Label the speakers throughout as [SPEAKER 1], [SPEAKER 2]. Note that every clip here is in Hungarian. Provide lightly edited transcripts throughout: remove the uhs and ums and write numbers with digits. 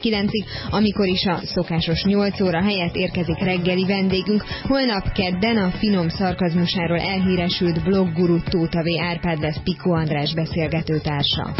[SPEAKER 1] 9-ig, amikor is a szokásos 8 óra helyett érkezik reggeli vendégünk. Holnap kedden a finom szarkazmusáról elhíresült blogguru Tóth V. Árpád lesz Piko András beszélgetőtársa.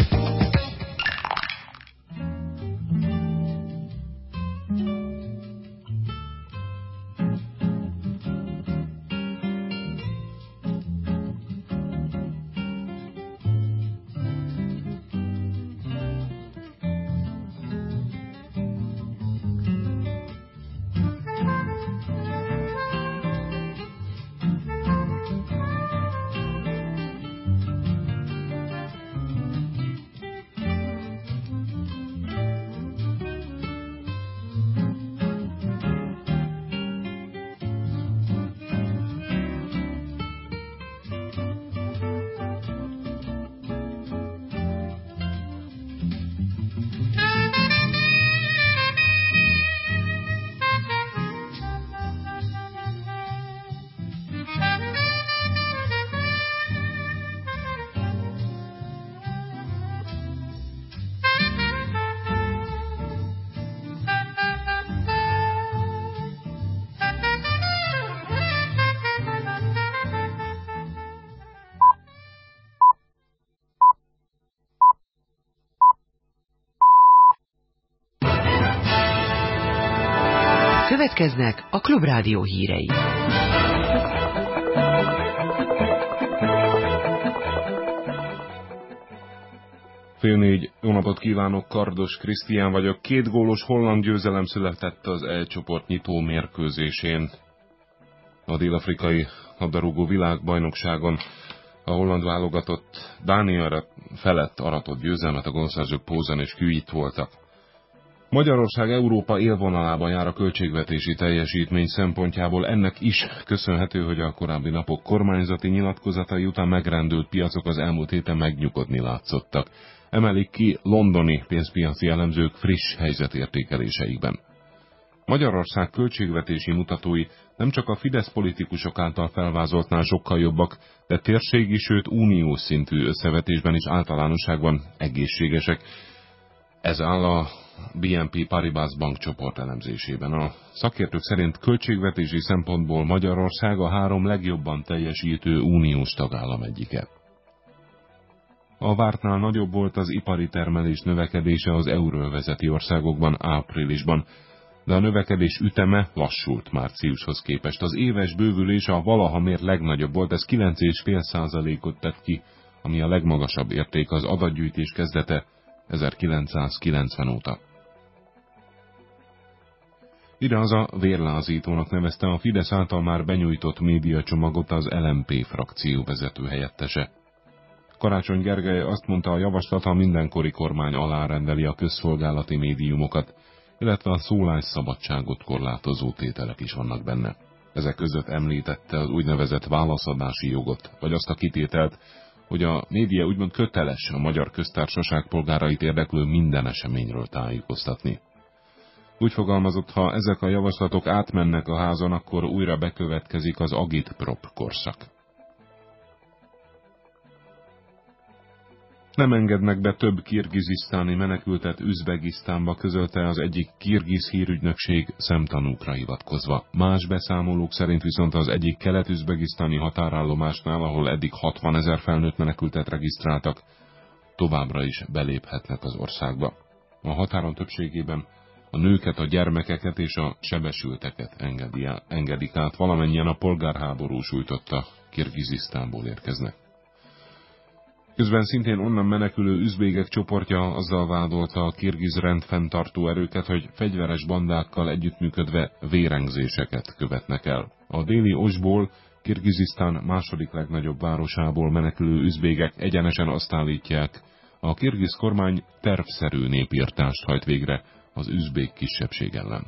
[SPEAKER 2] Következnek a Klubrádió hírei.
[SPEAKER 3] Fél négy, jó napot kívánok, Kardos Krisztián vagyok. 2 gólos holland győzelem született az E csoport nyitó mérkőzésén. A dél-afrikai labdarúgó világbajnokságon a holland válogatott Dánia felett aratott győzelmet, a gólszerzők Posen és Kuyt voltak. Magyarország Európa élvonalában jár a költségvetési teljesítmény szempontjából. Ennek is köszönhető, hogy a korábbi napok kormányzati nyilatkozatai után megrendült piacok az elmúlt héten megnyugodni látszottak. Emelik ki londoni pénzpiaci elemzők friss helyzetértékeléseikben. Magyarország költségvetési mutatói nem csak a Fidesz politikusok által felvázoltnál sokkal jobbak, de térségi, sőt uniós szintű összevetésben is általánosságban egészségesek. Ez áll a BNP Paribas bankcsoport elemzésében. A szakértők szerint költségvetési szempontból Magyarország a 3 legjobban teljesítő uniós tagállam egyike. A vártnál nagyobb volt az ipari termelés növekedése az euróövezeti országokban áprilisban, de a növekedés üteme lassult márciushoz képest. Az éves bővülés a valaha mért legnagyobb volt, ez 9,5%-ot tett ki, ami a legmagasabb érték az adatgyűjtés kezdete 1990 óta. Idehaza vérlázítónak nevezte a Fidesz által már benyújtott médiacsomagot az LMP frakció vezető helyettese. Karácsony Gergely azt mondta, a javaslat a mindenkori kormány alárendeli a közszolgálati médiumokat, illetve a szólásszabadságot korlátozó tételek is vannak benne. Ezek között említette az úgynevezett válaszadási jogot, vagy azt a kitételt, hogy a média úgymond köteles a magyar köztársaság polgárait érdeklő minden eseményről tájékoztatni. Úgy fogalmazott, ha ezek a javaslatok átmennek a házon, akkor újra bekövetkezik az agitprop korszak. Nem engednek be több kirgizisztáni menekültet Üzbegisztánba, közölte az egyik kirgiz hírügynökség szemtanúkra hivatkozva. Más beszámolók szerint viszont az egyik kelet-üzbegisztáni határállomásnál, ahol eddig 60 000 felnőtt menekültet regisztráltak, továbbra is beléphetnek az országba. A határon többségében a nőket, a gyermekeket és a sebesülteket engedik át, valamennyien a polgárháború sújtotta Kirgizisztánból érkeznek. Közben szintén onnan menekülő üzbégek csoportja azzal vádolta a kirgiz rendfenntartó erőket, hogy fegyveres bandákkal együttműködve vérengzéseket követnek el. A déli Osból, Kirgizisztán második legnagyobb városából menekülő üzbégek egyenesen azt állítják, a kirgiz kormány tervszerű népirtást hajt végre az üzbég kisebbség ellen.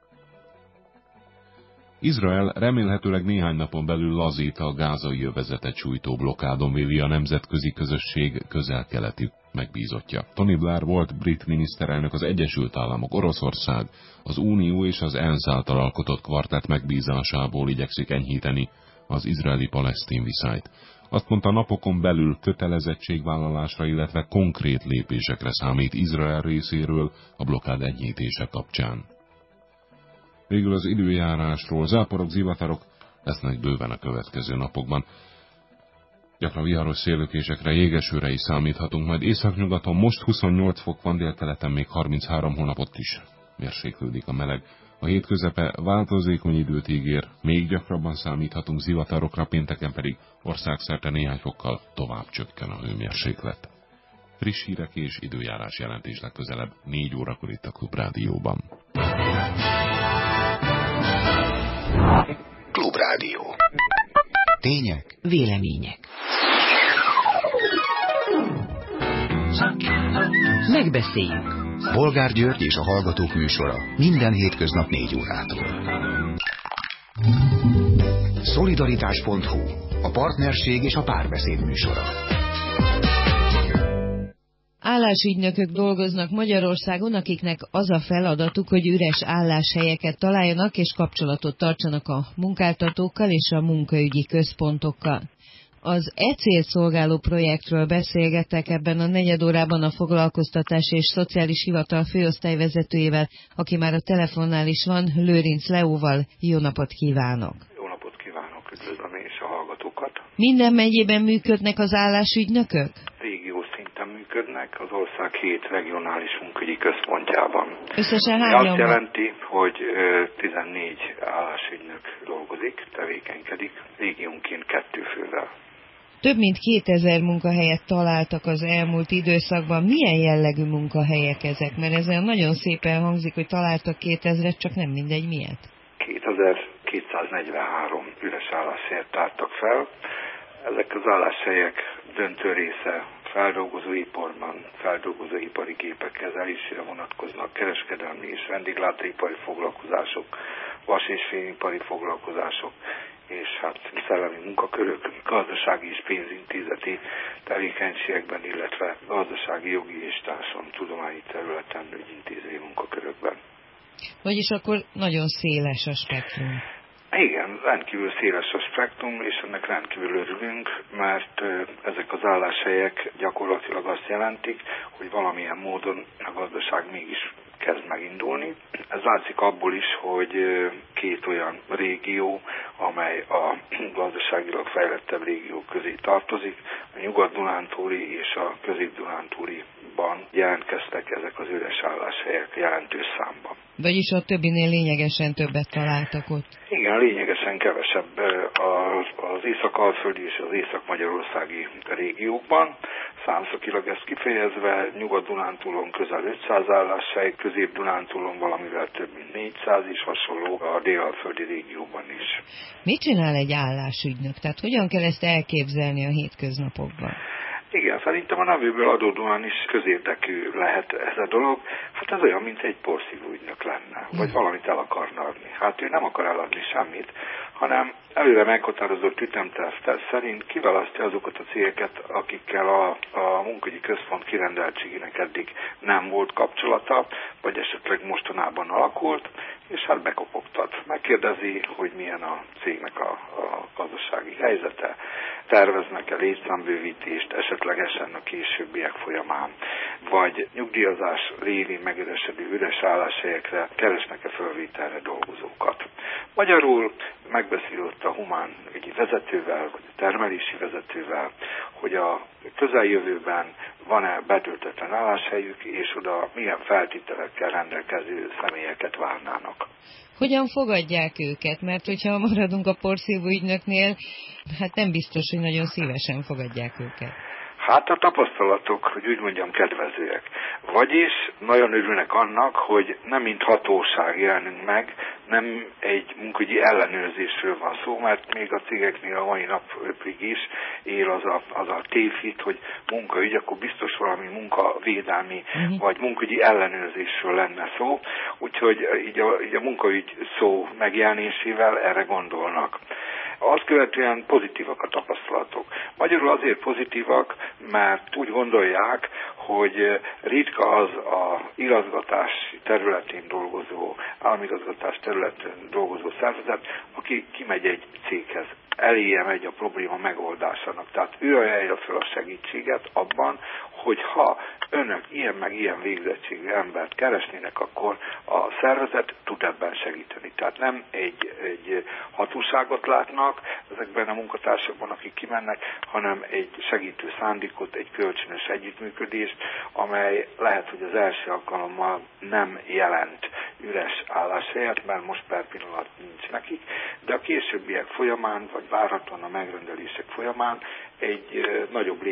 [SPEAKER 3] Izrael remélhetőleg néhány napon belül lazít a gázai övezetet sújtó blokkádon, véli a nemzetközi közösség közel-keleti megbízottja. Tony Blair volt brit miniszterelnök, az Egyesült Államok, Oroszország, az Unió és az ENSZ által alkotott kvartett megbízásából igyekszik enyhíteni az izraeli-palesztin viszályt. Azt mondta, napokon belül kötelezettségvállalásra, illetve konkrét lépésekre számít Izrael részéről a blokkád enyhítése kapcsán. Végül az időjárásról. Záporok, zivatarok lesznek bőven a következő napokban. Gyakran viharos széllökésekre, jégesőre is számíthatunk, majd északnyugaton most 28 fok van, délkeleten még 33, hónapot is mérséklődik a meleg. A hét közepe változékony időt ígér, még gyakrabban számíthatunk zivatarokra, pénteken pedig országszerte néhány fokkal tovább csökken a hőmérséklet. Friss hírek és időjárás jelentés legközelebb 4 órakor itt a Klubrádióban.
[SPEAKER 4] Klubrádió. Tények,
[SPEAKER 2] vélemények. Megbeszéljük.
[SPEAKER 4] Bolgár György és a Hallgatók műsora minden hétköznap 4 órától. Szolidaritás.hu, a partnerség és a párbeszéd műsora.
[SPEAKER 5] Állásügynökök dolgoznak Magyarországon, akiknek az a feladatuk, hogy üres álláshelyeket találjanak és kapcsolatot tartsanak a munkáltatókkal és a munkaügyi központokkal. Az e-célt szolgáló projektről beszélgetek ebben a negyedórában a Foglalkoztatás és Szociális Hivatal főosztályvezetőjével, aki már a telefonnál is van, Lőrinc Leóval. Jó napot kívánok!
[SPEAKER 6] Jó napot kívánok, üdvözlöm és a hallgatókat!
[SPEAKER 5] Minden megyében működnek az állásügynökök?
[SPEAKER 6] Régió szinten működnek, az ország 7 regionális munkaügyi központjában.
[SPEAKER 5] Összesen hányan?
[SPEAKER 6] Azt jelenti, hogy 14 állásügynök dolgozik, tevékenykedik, régiónként 2 fővel.
[SPEAKER 5] Több mint 2000 munkahelyet találtak az elmúlt időszakban. Milyen jellegű munkahelyek ezek? Mert ez olyan nagyon szépen hangzik, hogy találtak 2000-et, csak nem mindegy miért.
[SPEAKER 6] 2243 üres álláshelyet tártak fel. Ezek az álláshelyek döntő része feldolgozóiparban, feldolgozóipari gépek kezelésére vonatkoznak, kereskedelmi és vendéglátóipari foglalkozások, vas- és fémipari foglalkozások, és hát szellemi munkakörök, gazdasági és pénzintézeti tevékenységekben, illetve gazdasági, jogi és társadalomtudományi területen ügyintézői munkakörökben.
[SPEAKER 5] Vagyis akkor nagyon széles a spektrum.
[SPEAKER 6] Igen, rendkívül széles a spektrum, és ennek rendkívül örülünk, mert ezek az álláshelyek gyakorlatilag azt jelentik, hogy valamilyen módon a gazdaság mégis kezd megindulni. Ez látszik abból is, hogy 2 olyan régió, amely a gazdaságilag fejlettebb régiók közé tartozik, a Nyugat-Dunántúli és a Közép-Dunántúliban jelentkeztek ezek az üres álláshelyek jelentős számban.
[SPEAKER 5] Vagyis a többinél lényegesen többet találtak ott.
[SPEAKER 6] Igen, lényegesen kevesebb az észak-alföldi és az észak-magyarországi régiókban. Számszakilag ezt kifejezve, Nyugat-Dunántúlon közel 500 álláshely, Közép-Dunántúlon valamivel több mint 400 is, hasonló a dél-alföldi régióban is.
[SPEAKER 5] Mit csinál egy állásügynök? Tehát hogyan kell ezt elképzelni a hétköznapokban?
[SPEAKER 6] Igen, szerintem a nevéből adódóan is közérdekű lehet ez a dolog. Hát ez olyan, mint egy porszívó ügynök lenne, vagy valamit el akarna adni. Hát ő nem akar eladni semmit, hanem előre meghatározott ütemterv szerint kiválasztja azokat a cégeket, akikkel a munkahogyi központ kirendeltségének eddig nem volt kapcsolata, vagy esetleg mostanában alakult, és hát bekopogtat. Megkérdezi, hogy milyen a cégnek a gazdasági helyzete, terveznek-e létszámbővítést, esetlegesen a későbbiek folyamán, vagy nyugdíjazás révén megüresedő üres álláshelyekre keresnek-e fölvételre dolgozókat. Magyarul megbeszélődött a humán ügyi vezetővel, vagy a termelési vezetővel, hogy a közeljövőben van-e betöltetlen álláshelyük, és oda milyen feltételekkel rendelkező személyeket várnának.
[SPEAKER 5] Hogyan fogadják őket? Mert hogyha maradunk a porszívó ügynöknél, hát nem biztos, hogy nagyon szívesen fogadják őket.
[SPEAKER 6] Hát a tapasztalatok, hogy úgy mondjam, kedvezőek. Vagyis nagyon örülnek annak, hogy nem mint hatóság jelenünk meg, nem egy munkahogyi ellenőrzésről van szó, mert még a cégeknél a mai napig is él az a tévhit, hogy munkaügy, akkor biztos valami munkavédelmi vagy munkahogyi ellenőrzésről lenne szó, úgyhogy így a munkaügy szó megjelenésével erre gondolnak. Azt követően pozitívak a tapasztalatok. Magyarul azért pozitívak, mert úgy gondolják, hogy ritka az a igazgatás területén dolgozó, államigazgatás területén dolgozó szervezet, aki kimegy egy céghez eléje megy a probléma megoldásának. Tehát ő ajánlja fel a segítséget abban, hogy ha önök ilyen meg ilyen végzettségű embert keresnének, akkor a szervezet tud ebben segíteni. Tehát nem egy hatóságot látnak ezekben a munkatársakban, akik kimennek, hanem egy segítő szándékot, egy kölcsönös együttműködést, amely lehet, hogy az első alkalommal nem jelent üres álláshelyet, mert most per pillanat nincs nekik, de a későbbiek folyamán, vagy várhatóan a megrendelések folyamán egy nagyobb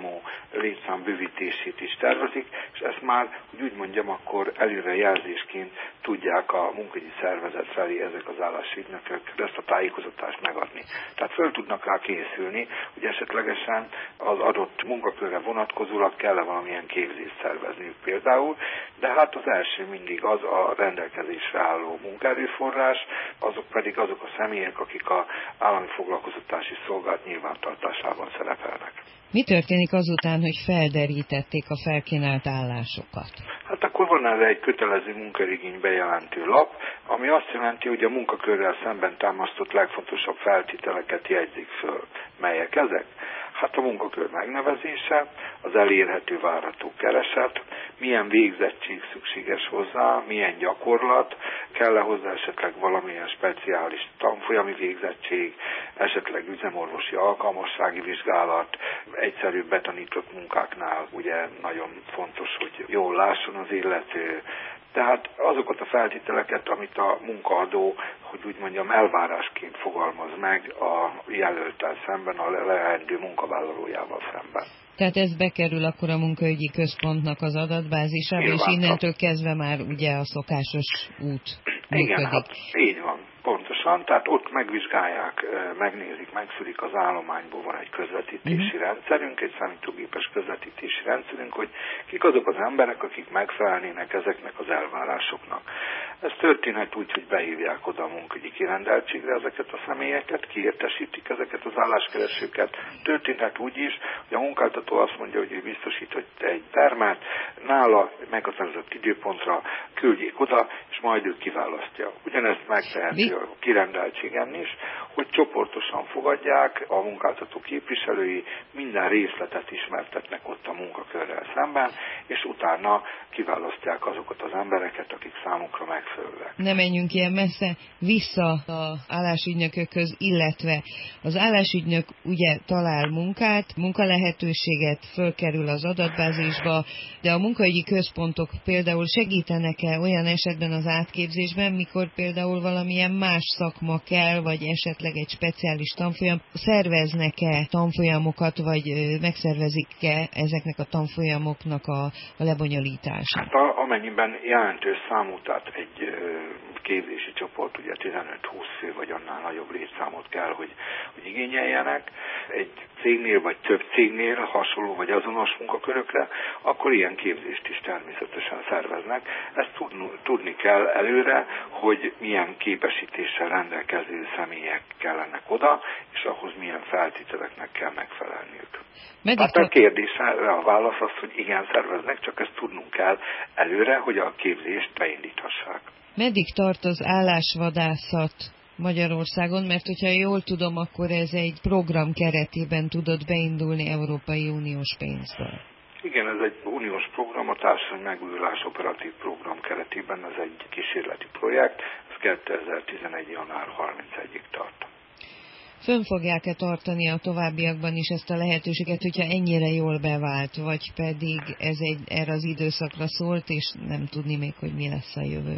[SPEAKER 6] létszám bővítését is tervezik, és ezt már, hogy úgy mondjam, akkor előrejelzésként tudják a munkahogyi szervezet felé ezek az állásügynökök ezt a tájékoztatást megadni. Tehát föl tudnak rá készülni, hogy esetlegesen az adott munkakörre vonatkozólag kell-e valamilyen képzést szervezniük például, de hát az első mindig az a rendelkezésre álló munkaerőforrás, azok pedig azok a személyek, akik az állami foglalkoztatási szolgálat nyilvántartásában szerepelnek.
[SPEAKER 5] Mi történik azután, hogy felderítették a felkínált állásokat?
[SPEAKER 6] Hát akkor van erre egy kötelező munkaigény bejelentő lap, ami azt jelenti, hogy a munkakörrel szemben támasztott legfontosabb feltételeket jegyzik föl. Melyek ezek? Hát a munkakör megnevezése, az elérhető várható kereset, milyen végzettség szükséges hozzá, milyen gyakorlat, kell-e hozzá esetleg valamilyen speciális tanfolyami végzettség, esetleg üzemorvosi alkalmassági vizsgálat, egyszerű betanított munkáknál ugye nagyon fontos, hogy jól lásson az illető. Tehát azokat a feltételeket, amit a munkaadó, hogy úgy mondjam, elvárásként fogalmaz meg a jelölttel szemben, a leendő munkavállalójával szemben.
[SPEAKER 5] Tehát ez bekerül akkor a munkaügyi központnak az adatbázisába, és innentől kezdve már ugye a szokásos út működik.
[SPEAKER 6] Igen, hát így van. Pontosan, tehát ott megvizsgálják, megnézik, megszűrik az állományból, van egy közvetítési rendszerünk, egy számítógépes közvetítési rendszerünk, hogy kik azok az emberek, akik megfelelnének ezeknek az elvárásoknak. Ez történhet úgy, hogy behívják oda a munkahogyi kirendeltségre ezeket a személyeket, kiértesítik ezeket az álláskeresőket. Történhet úgy is, hogy a munkáltató azt mondja, hogy ő biztosított egy termet, nála meghatározott időpontra küldjék oda, és majd ő kiválasztja. Ugyanezt megteheti a kirendeltségen is, hogy csoportosan fogadják a munkáltató képviselői, minden részletet ismertetnek ott a munkakörrel szemben, és utána kiválasztják azokat az embereket, akik számukra megfelelőek.
[SPEAKER 5] Ne menjünk ilyen messze, vissza az állásügynökökhöz, illetve az állásügynök ugye talál munkát, munkalehetőséget, fölkerül az adatbázisba, de a munkahogyi központok például segítenek-e olyan esetben az átképzésben, mikor például valamilyen más szakma kell, vagy esetleg egy speciális tanfolyam, szerveznek-e tanfolyamokat, vagy megszervezik-e ezeknek a tanfolyamoknak a lebonyolítását?
[SPEAKER 6] Hát amennyiben jelentős számú, tehát egy képzési csoport, ugye 15-20 fő vagy annál nagyobb létszámot kell, hogy igényeljenek egy cégnél vagy több cégnél hasonló vagy azonos munkakörökre, akkor ilyen képzést is természetesen szerveznek. Ezt tudni kell előre, hogy milyen képesítéssel rendelkező személyek kellenek oda, és ahhoz milyen feltételeknek kell megfelelniük. Hát a kérdésre a válasz az, hogy igen, szerveznek, csak ezt tudnunk kell előre, hogy a képzést beindíthassák.
[SPEAKER 5] Meddig tart az állásvadászat Magyarországon? Mert hogyha jól tudom, akkor ez egy program keretében tudott beindulni Európai Uniós pénzből.
[SPEAKER 6] Igen, ez egy uniós program, a társadalmi megújulás operatív program keretében, ez egy kísérleti projekt, ez 2011. január 31-ig tart.
[SPEAKER 5] Fönn fogják-e tartani a továbbiakban is ezt a lehetőséget, hogyha ennyire jól bevált, vagy pedig ez erre az időszakra szólt, és nem tudni még, hogy mi lesz a jövő?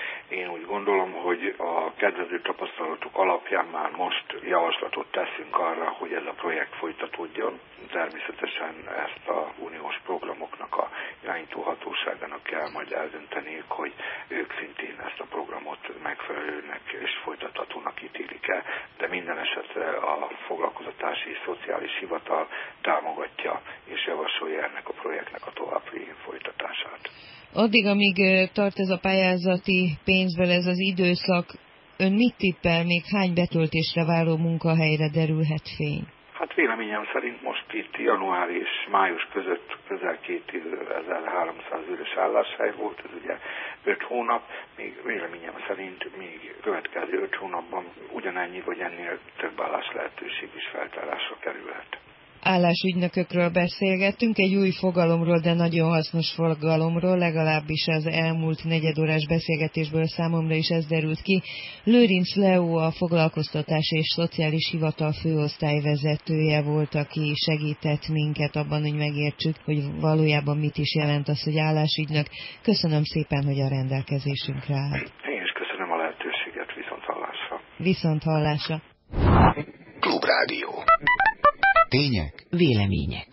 [SPEAKER 6] Én úgy gondolom, hogy a kedvező tapasztalatok alapján már most javaslatot teszünk arra, hogy ez a projekt folytatódjon. Természetesen ezt a uniós programoknak a irányító hatóságának kell majd eldönteniük, hogy ők szintén ezt a programot megfelelőnek és folytathatónak ítélik-e, de minden esetre a Foglalkoztatási és Szociális Hivatal támogatja és javasolja ennek a projektnek a további folytatását.
[SPEAKER 5] Addig, amíg tart ez a pályázati pénzből ez az időszak, ön mit tippel, még hány betöltésre váró munkahelyre derülhet fény?
[SPEAKER 6] Hát véleményem szerint most itt január és május között közel 2300 üres álláshely volt, ez ugye 5 hónap, még véleményem szerint még következő 5 hónapban ugyanennyi vagy ennél több állás lehetőség is feltárásra kerülhet.
[SPEAKER 5] Állásügynökökről beszélgettünk, egy új fogalomról, de nagyon hasznos fogalomról, legalábbis az elmúlt negyedórás beszélgetésből számomra is ez derült ki. Lőrinc Leó, a Foglalkoztatási és Szociális Hivatal főosztályvezetője volt, aki segített minket abban, hogy megértsük, hogy valójában mit is jelent az, hogy állásügynök. Köszönöm szépen, hogy a rendelkezésünkre állt.
[SPEAKER 6] Én is köszönöm a lehetőséget, viszont hallásra.
[SPEAKER 5] Viszont hallásra.
[SPEAKER 4] Klubrádió. Tények.
[SPEAKER 2] Vélemények.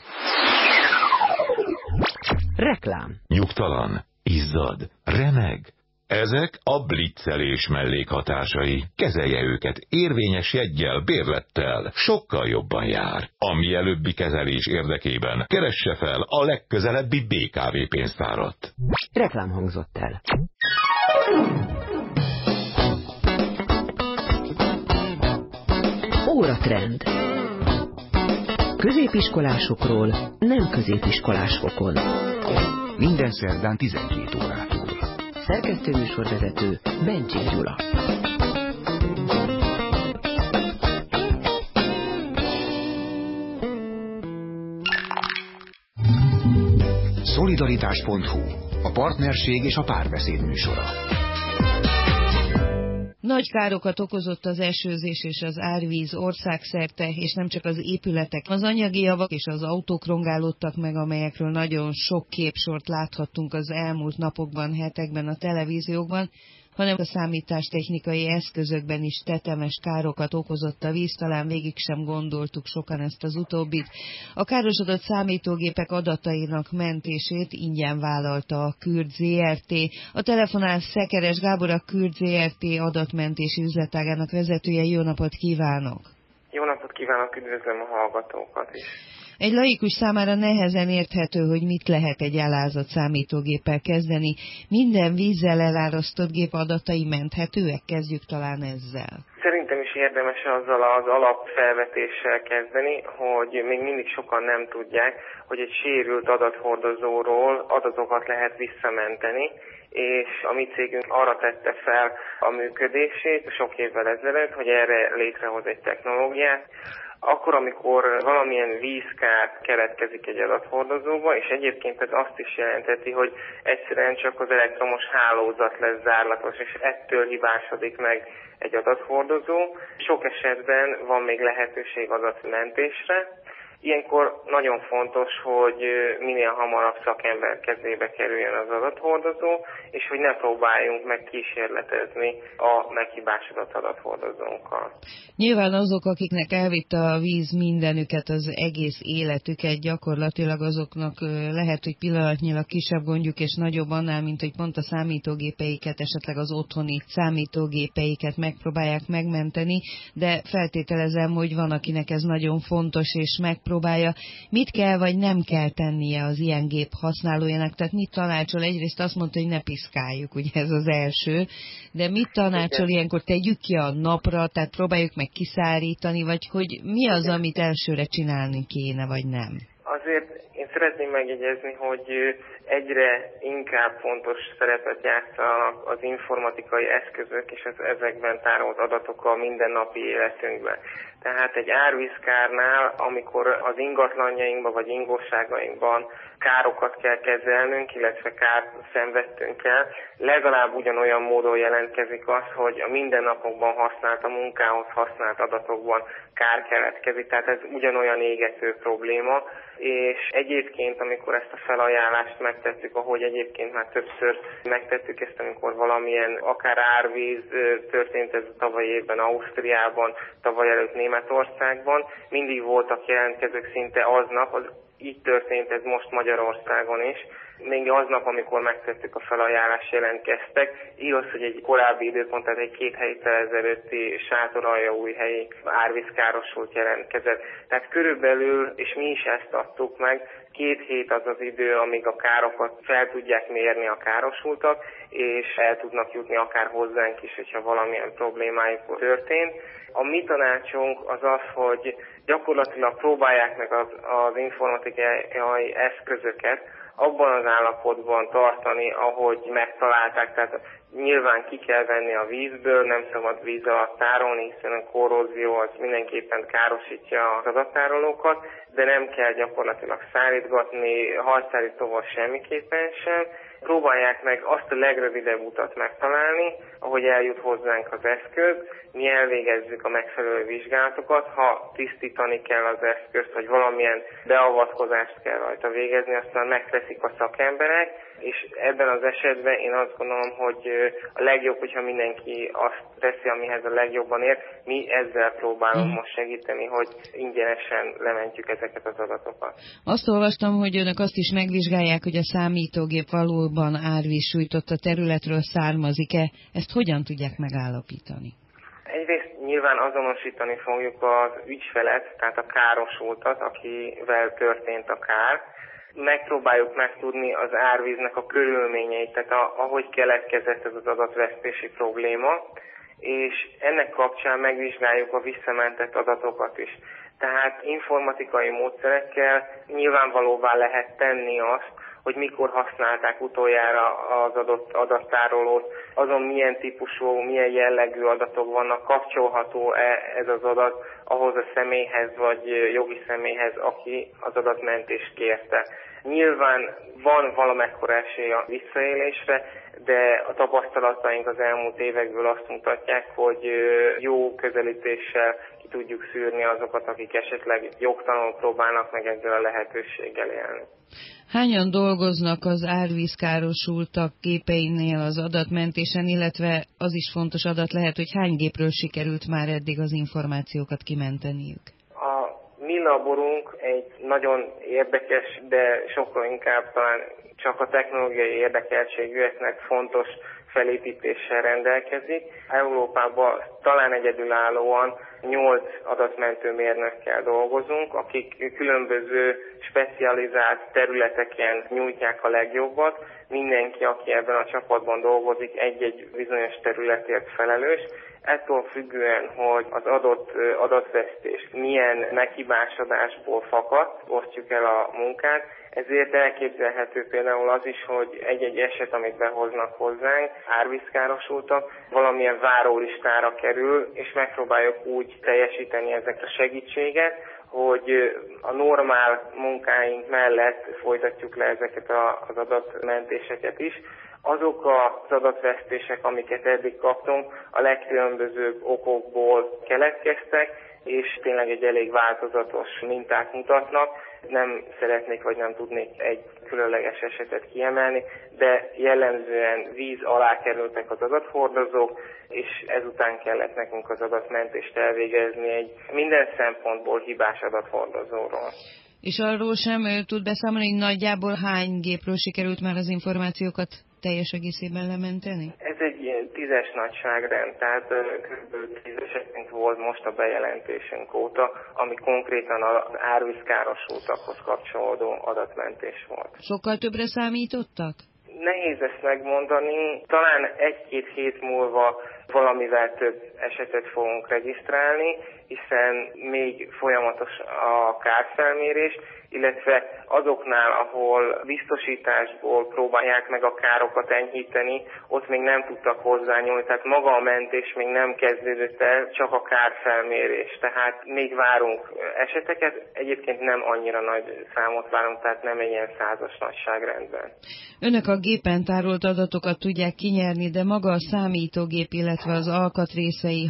[SPEAKER 2] Reklám.
[SPEAKER 7] Nyugtalan, izzad, remeg. Ezek a blitzelés mellékhatásai. Kezelje őket érvényes jeggyel, bérlettel. Sokkal jobban jár. A mielőbbi kezelés érdekében keresse fel a legközelebbi BKV pénztárat.
[SPEAKER 2] Reklám hangzott el. Óratrend. Középiskolásokról nem középiskolásokon.
[SPEAKER 4] Minden szerdán 12 órától.
[SPEAKER 2] Szerkesztőműsorvezető Bencsik Gyula.
[SPEAKER 4] Szolidaritás.hu. A partnerség és a párbeszéd műsora.
[SPEAKER 5] Nagy károkat okozott az esőzés és az árvíz országszerte, és nem csak az épületek, az anyagi javak és az autók rongálódtak meg, amelyekről nagyon sok képsort láthattunk az elmúlt napokban, hetekben a televíziókban, hanem a számítástechnikai eszközökben is tetemes károkat okozott a víz, talán végig sem gondoltuk sokan ezt az utóbbit. A károsodott számítógépek adatainak mentését ingyen vállalta a Kürd ZRT. A telefonál Szekeres Gábor, a Kürd ZRT adatmentési üzletágának vezetője. Jó napot kívánok!
[SPEAKER 8] Jó napot kívánok, üdvözlöm a hallgatókat is!
[SPEAKER 5] Egy laikus számára nehezen érthető, hogy mit lehet egy elázott számítógéppel kezdeni. Minden vízzel elárasztott gép adatai menthetőek? Kezdjük talán ezzel.
[SPEAKER 8] Szerintem is érdemes azzal az alapfelvetéssel kezdeni, hogy még mindig sokan nem tudják, hogy egy sérült adathordozóról adatokat lehet visszamenteni, és a mi cégünk arra tette fel a működését sok évvel ezelőtt, hogy erre létrehoz egy technológiát. Akkor, amikor valamilyen vízkár keletkezik egy adathordozóba, és egyébként ez azt is jelenteti, hogy egyszerűen csak az elektromos hálózat lesz zárlatos, és ettől hibásodik meg egy adathordozó. Sok esetben van még lehetőség adatmentésre. Ilyenkor nagyon fontos, hogy minél hamarabb szakember kezébe kerüljön az adathordozó, és hogy ne próbáljunk meg kísérletezni a meghibásodott adathordozónkkal.
[SPEAKER 5] Nyilván azok, akiknek elvitte a víz mindenüket, az egész életüket, gyakorlatilag azoknak lehet, hogy pillanatnyilag kisebb gondjuk és nagyobb annál, mint hogy pont a számítógépeiket, esetleg az otthoni számítógépeiket megpróbálják megmenteni, de feltételezem, hogy van, akinek ez nagyon fontos és megpróbálja. Mit kell vagy nem kell tennie az ilyen gép használójának? Tehát mit tanácsol? Egyrészt azt mondta, hogy ne piszkáljuk, ugye ez az első, de mit tanácsol ilyenkor? Tegyük ki a napra, tehát próbáljuk meg kiszárítani, vagy hogy mi az, amit elsőre csinálni kéne, vagy nem?
[SPEAKER 8] Azért én szeretném megjegyezni, hogy egyre inkább fontos szerepet játszanak az informatikai eszközök és az ezekben tárolt adatok a mindennapi életünkben. Tehát egy árvízkárnál, amikor az ingatlanjainkban vagy ingóságainkban károkat kell kezelnünk, illetve kárt szenvedtünk el, legalább ugyanolyan módon jelentkezik az, hogy a mindennapokban használt, a munkához használt adatokban kár keletkezik, tehát ez ugyanolyan égető probléma, és egyébként, amikor ezt a felajánlást megtettük, ahogy egyébként már többször megtettük ezt, amikor valamilyen akár árvíz történt ez tavaly évben Ausztriában, tavaly előtt Németországban, mindig voltak jelentkezők szinte aznap, így történt ez most Magyarországon is. még aznap, amikor megtettük a felajánlást, jelentkeztek. Igaz, hogy egy korábbi időpont, tehát egy 2 héttel ezelőtti Sátoraljaújhelyi árvízkárosult jelentkezett. Tehát körülbelül, és mi is ezt adtuk meg, 2 hét az az idő, amíg a károkat fel tudják mérni a károsultak, és el tudnak jutni akár hozzánk is, hogyha valamilyen problémájuk történt. A mi tanácsunk az az, hogy gyakorlatilag próbálják meg az informatikai eszközöket abban az állapotban tartani, ahogy megtalálták. Tehát nyilván ki kell venni a vízből, nem szabad víz alatt tárolni, hiszen a korrózió az mindenképpen károsítja az adattárolókat, de nem kell gyakorlatilag szárítgatni, hajszárítóval semmiképpen sem. Próbálják meg azt a legrövidebb utat megtalálni, ahogy eljut hozzánk az eszköz, mi elvégezzük a megfelelő vizsgálatokat, ha tisztítani kell az eszközt, vagy valamilyen beavatkozást kell rajta végezni, aztán megteszik a szakemberek, és ebben az esetben én azt gondolom, hogy a legjobb, hogyha mindenki azt teszi, amihez a legjobban ért. Mi ezzel próbálunk most segíteni, hogy ingyenesen lementjük ezeket az adatokat.
[SPEAKER 5] Azt olvastam, hogy önök azt is megvizsgálják, hogy a számítógép valóban árvíz sújtotta területről származik-e. Ezt hogyan tudják megállapítani?
[SPEAKER 8] Egyrészt nyilván azonosítani fogjuk az ügyfelet, tehát a károsultat, akivel történt a kár. Megpróbáljuk megtudni az árvíznek a körülményeit, tehát ahogy keletkezett ez az adatvesztési probléma, és ennek kapcsán megvizsgáljuk a visszamentett adatokat is. Tehát informatikai módszerekkel nyilvánvalóvá lehet tenni azt, hogy mikor használták utoljára az adott adattárolót, azon milyen típusú, milyen jellegű adatok vannak, kapcsolható-e ez az adat ahhoz a személyhez vagy jogi személyhez, aki az adatmentést kérte. Nyilván van valamekkora esély a visszaélésre, de a tapasztalataink az elmúlt évekből azt mutatják, hogy jó közelítéssel ki tudjuk szűrni azokat, akik esetleg jogtalanul próbálnak meg ezzel a lehetőséggel élni.
[SPEAKER 5] Hányan dolgoznak az árvízkárosultak gépeinél az adatmentésen, illetve az is fontos adat lehet, hogy hány gépről sikerült már eddig az információkat kimenteniük?
[SPEAKER 8] A mi laborunk egy nagyon érdekes, de sokkal inkább talán csak a technológiai érdekeltségűeknek fontos felépítéssel rendelkezik. Európában talán egyedülállóan 8 adatmentő mérnökkel dolgozunk, akik különböző specializált területeken nyújtják a legjobbat. Mindenki, aki ebben a csapatban dolgozik, egy-egy bizonyos területért felelős. Ettől függően, hogy az adott adatvesztés milyen meghibásodásból fakadt, osztjuk el a munkát, ezért elképzelhető például az is, hogy egy-egy eset, amit behoznak hozzánk, árvízkárosultak, valamilyen várólistára kerül, és megpróbáljuk úgy teljesíteni ezeket a segítséget, hogy a normál munkáink mellett folytatjuk le ezeket az adatmentéseket is. Azok az adatvesztések, amiket eddig kaptunk, a legkülönbözőbb okokból keletkeztek, és tényleg egy elég változatos mintát mutatnak. Nem szeretnék, vagy nem tudnék egy különleges esetet kiemelni, de jellemzően víz alá kerültek az adathordozók, és ezután kellett nekünk az adatmentést elvégezni egy minden szempontból hibás adathordozóról.
[SPEAKER 5] És arról sem tud beszámolni, hogy nagyjából hány gépről sikerült már az információkat teljes egészében lementeni?
[SPEAKER 8] Ez egy ilyen 10-es nagyságrend, tehát kb. 10 esetünk volt most a bejelentésünk óta, ami konkrétan az árvízkárosultakhoz kapcsolódó adatmentés volt.
[SPEAKER 5] Sokkal többre számítottak?
[SPEAKER 8] Nehéz ezt megmondani, talán 1-2 hét múlva valamivel több esetet fogunk regisztrálni, hiszen még folyamatos a kárfelmérés, illetve azoknál, ahol biztosításból próbálják meg a károkat enyhíteni, ott még nem tudtak hozzányúlni, tehát maga a mentés még nem kezdődött el, csak a kárfelmérés. Tehát még várunk eseteket, egyébként nem annyira nagy számot várunk, tehát nem egy ilyen 100-as nagyságrendben.
[SPEAKER 5] Önök a gépen tárolt adatokat tudják kinyerni, de maga a számítógép, illetve az alkatrészei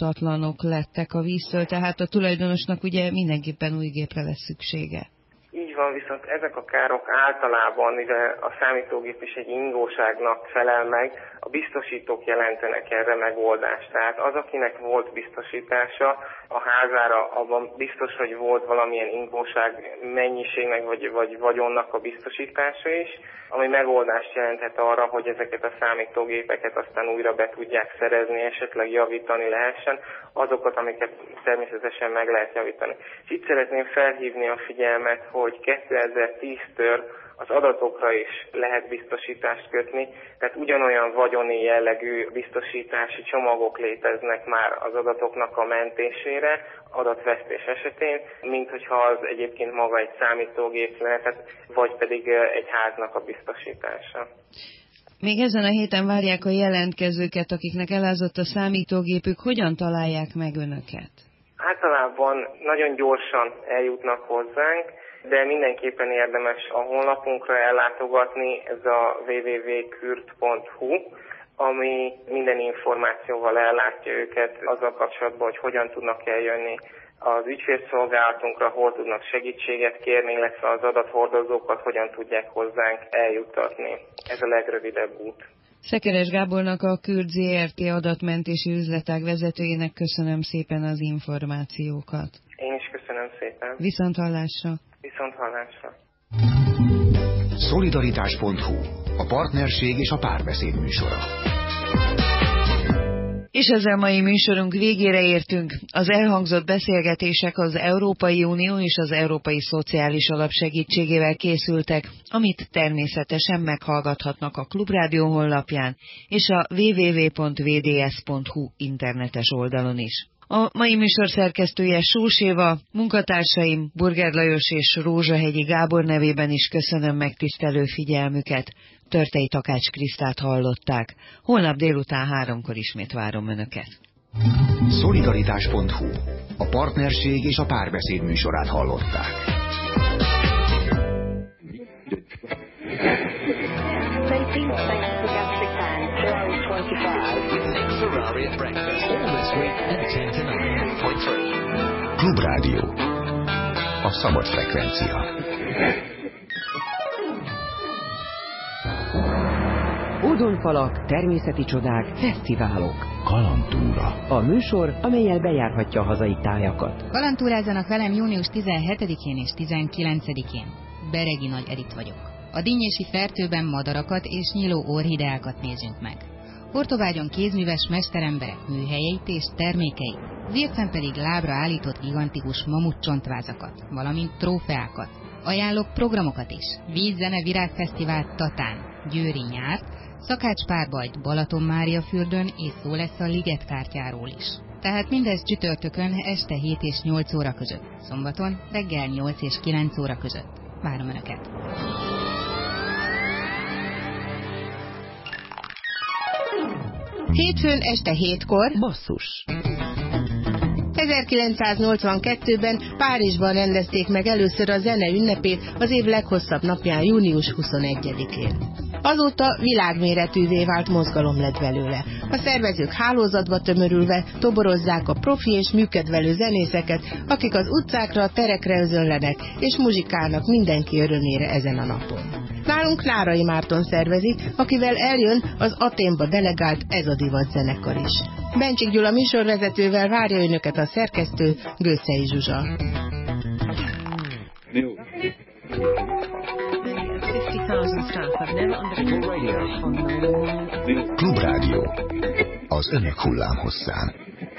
[SPEAKER 5] használhatatlanok lettek a víztől, tehát a tulajdonosnak ugye mindenképpen új gépre lesz szüksége.
[SPEAKER 8] Így így van, viszont ezek a károk általában, mivel a számítógép is egy ingóságnak felel meg, a biztosítók jelentenek erre megoldást. Tehát az, akinek volt biztosítása a házára, abban biztos, hogy volt valamilyen ingóság mennyiségnek vagy vagyonnak a biztosítása is, ami megoldást jelenthet arra, hogy ezeket a számítógépeket aztán újra be tudják szerezni, esetleg javítani lehessen, azokat, amiket természetesen meg lehet javítani. És itt szeretném felhívni a figyelmet, hogy 2010-től az adatokra is lehet biztosítást kötni, tehát ugyanolyan vagyoni jellegű biztosítási csomagok léteznek már az adatoknak a mentésére, adatvesztés esetén, mint hogyha az egyébként maga egy számítógép lehet, vagy pedig egy háznak a biztosítása.
[SPEAKER 5] Még ezen a héten várják a jelentkezőket, akiknek elázott a számítógépük. Hogyan találják meg önöket?
[SPEAKER 8] Általában nagyon gyorsan eljutnak hozzánk, de mindenképpen érdemes a honlapunkra ellátogatni, ez a www.kürt.hu, ami minden információval ellátja őket azzal kapcsolatban, hogy hogyan tudnak eljönni az ügyfélszolgálatunkra, hol tudnak segítséget kérni, illetve az adathordozókat hogyan tudják hozzánk eljuttatni. Ez a legrövidebb út.
[SPEAKER 5] Szekeres Gábornak, a Kürt ZRT adatmentési üzletág vezetőjének köszönöm szépen az információkat.
[SPEAKER 8] Én is köszönöm szépen.
[SPEAKER 5] Viszonthallásra.
[SPEAKER 8] Viszonthallásra.
[SPEAKER 4] Szolidaritás.hu, a partnerség és a párbeszéd műsora.
[SPEAKER 5] És ezzel mai műsorunk végére értünk. Az elhangzott beszélgetések az Európai Unió és az Európai Szociális Alap segítségével készültek, amit természetesen meghallgathatnak a Klubrádió honlapján és a www.vds.hu internetes oldalon is. A mai műsor szerkesztője Sós Éva, munkatársaim Burger Lajos és Rózsahegyi Gábor nevében is köszönöm megtisztelő figyelmüket. Törtei Takács Krisztát hallották. Holnap délután 3-kor ismét várom önöket.
[SPEAKER 4] Szolidaritás.hu, a partnerség és a párbeszéd műsorát hallották.
[SPEAKER 2] Ferrari at breakfast. All this week at 10 to 9.3.
[SPEAKER 4] Klubrádió. A szabad frekvencia.
[SPEAKER 2] Ódonfalak, természeti csodák, fesztiválok.
[SPEAKER 4] Kalandtúra.
[SPEAKER 2] A műsor, amellyel bejárhatja a hazai tájakat.
[SPEAKER 1] Kalandtúrázzanak velem június 17-én és 19-én. Beregi Nagy Edit vagyok. A Dinnyési Fertőben madarakat és nyíló orhideákat nézzünk meg. Hortobágyon kézműves mesteremberek műhelyeit és termékeit, Zircen pedig lábra állított gigantikus mamutcsontvázakat, valamint trófeákat. Ajánlok programokat is. Víz-zene virágfesztivál Tatán, Győri nyárt, Szakács-Párbajt Balaton-Máriafürdőn és szó lesz a Ligetkártyáról is. Tehát mindez csütörtökön este 7 és 8 óra között, szombaton reggel 8 és 9 óra között. Várom Önöket!
[SPEAKER 9] Hétfőn este 7-kor
[SPEAKER 2] Basszus.
[SPEAKER 9] 1982-ben Párizsban rendezték meg először a zene ünnepét az év leghosszabb napján, június 21-én. Azóta világméretűvé vált mozgalom lett belőle. A szervezők hálózatba tömörülve toborozzák a profi és műkedvelő zenészeket, akik az utcákra, terekre özönlenek és muzsikálnak mindenki örömére ezen a napon. Nálunk Nárai Márton szervezi, akivel eljön az Athénba delegált Ez a Divat zenekar is. Bencsik Gyula műsorvezetővel várja önöket a szerkesztő, Gőszei Zsuzsa.
[SPEAKER 4] Klubrádió. Az önök hullámhosszán.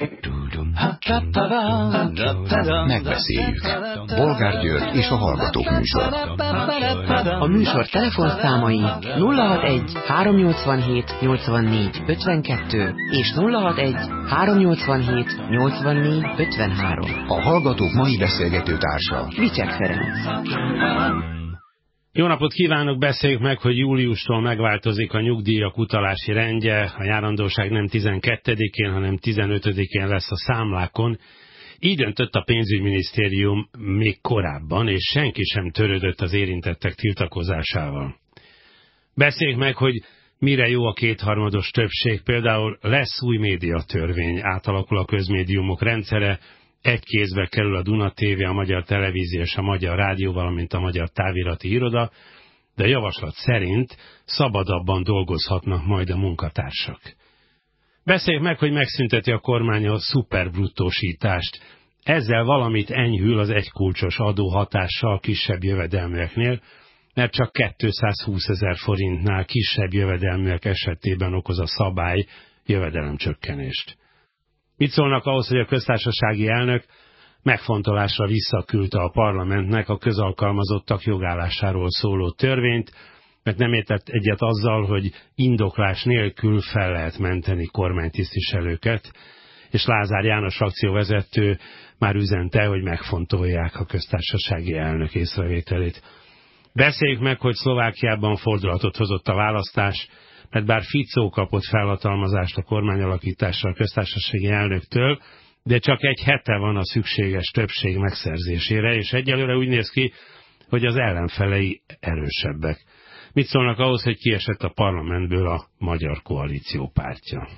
[SPEAKER 4] Megbeszéljük. Bolgár György és a Hallgatók műsor.
[SPEAKER 2] A műsor telefonszámai 061 387 84 52 és 061 387 84 53.
[SPEAKER 4] A Hallgatók mai beszélgető társa
[SPEAKER 2] Vicsek Ferenc.
[SPEAKER 10] Jó napot kívánok, beszéljük meg, hogy júliustól megváltozik a nyugdíjak utalási rendje, a járandóság nem 12-én, hanem 15-én lesz a számlákon. Így döntött a pénzügyminisztérium még korábban, és senki sem törődött az érintettek tiltakozásával. Beszéljük meg, hogy mire jó a kétharmados többség, például lesz új médiatörvény, átalakul a közmédiumok rendszere, egy kézbe kerül a Duna TV, a Magyar Televízió és a Magyar Rádió, valamint a Magyar Távirati Iroda, de a javaslat szerint szabadabban dolgozhatnak majd a munkatársak. Beszéljük meg, hogy megszünteti a kormány a szuperbruttósítást. Ezzel valamit enyhül az egykulcsos adóhatással kisebb jövedelműeknél, mert csak 220 000 forintnál kisebb jövedelműek esetében okoz a szabály jövedelemcsökkenést. Mit szólnak ahhoz, hogy a köztársasági elnök megfontolásra visszaküldte a parlamentnek a közalkalmazottak jogállásáról szóló törvényt, mert nem értett egyet azzal, hogy indoklás nélkül fel lehet menteni kormánytisztviselőket, és Lázár János frakcióvezető már üzente, hogy megfontolják a köztársasági elnök észrevételét. Beszéljük meg, hogy Szlovákiában fordulatot hozott a választás, mert bár Fico kapott felhatalmazást a kormányalakításra a köztársasági elnöktől, de csak egy hete van a szükséges többség megszerzésére, és egyelőre úgy néz ki, hogy az ellenfelei erősebbek. Mit szólnak ahhoz, hogy kiesett a parlamentből a Magyar Koalíció pártja?